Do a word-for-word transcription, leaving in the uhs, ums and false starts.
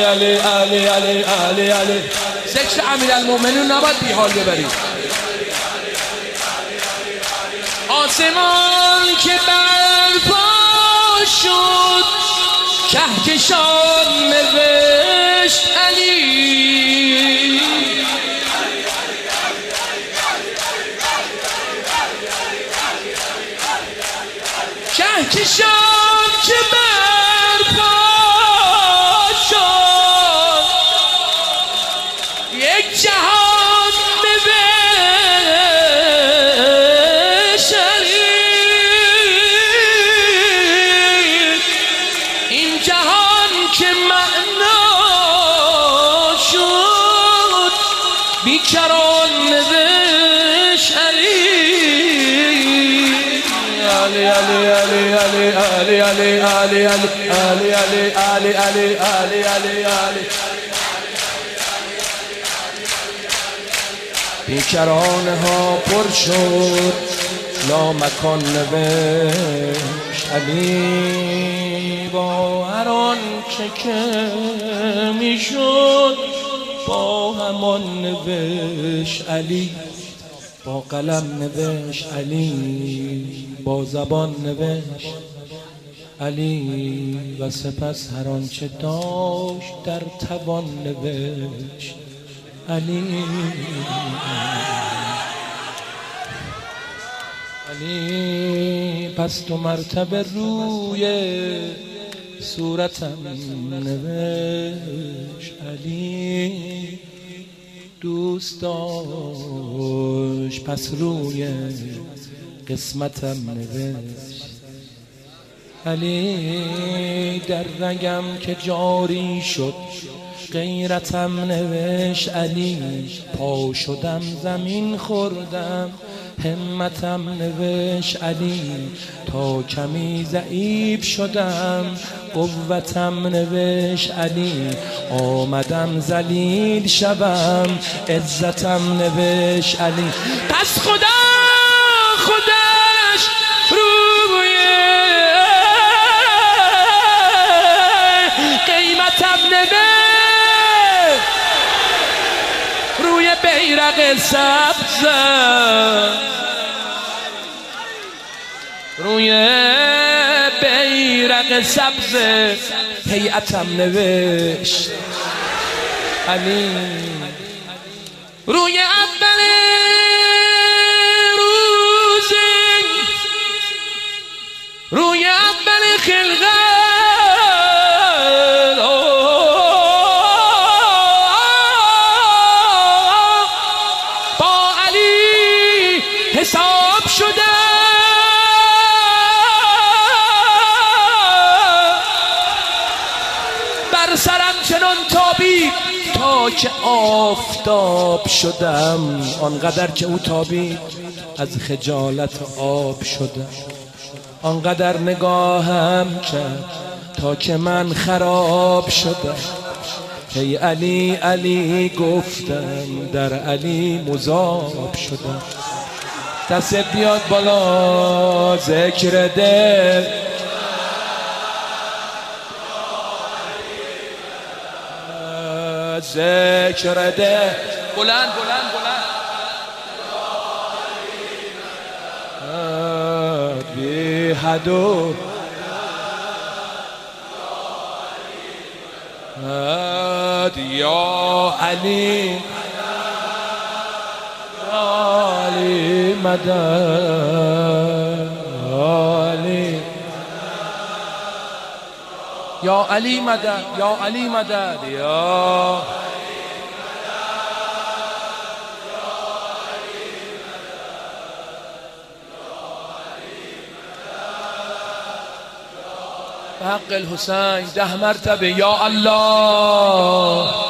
علی علی علی علی علی. ذکر امیرالمومنین نباید بی حال ببرید. آسمان که برپا شد کهکشان نوشت علی. کهکشان که برپا شد یک جهان نوشت علی. این جهان که معنا شد بیکران نوشت علی. علی علی علی علی علی علی علی علی علی علی علی علی علی علی. بیکرانه ها پر شد لامکان نوشت علی. با هر آن چه که میشد با همان نوشت علی. با قلم نوشت علی، با زبان نوشت علی و سپس هر آنچه داشت در توان نوشت علی. علی پس تو مرتبه روی صورتم نوشت علی. دوست داشت پس روی قسمتم نوشت علی. در رگم که جاری شد غیرتم نوشت علی. پا شدم زمین خوردم همتم نوشت علی. تا کمی ضعیف شدم قوتم نوشت علی. آمدم ذلیل شوم عزتم نوشت علی. پس خدا خودش روی قیمتم نوشت روی بیرق سبز. روی بیرق سبز هیئتم نوشت علی. روی اول روز روی اول خلقت با علی حساب شده. سرم چنان تابید تا که آفتاب شدم. آنقدر که او تابید از خجالت آب شدم. آنقدر نگاهم کرد تا که من خراب شدم. ای علی علی گفتم در علی مذاب شدم. دست بیاد بالا ذکر دل. ذکر ده بلند بلند بلند بی حدود یا علی یا علی مدد علی یا علی مدد یا علی مدد یا حق الحسین ده مرتبه یا الله.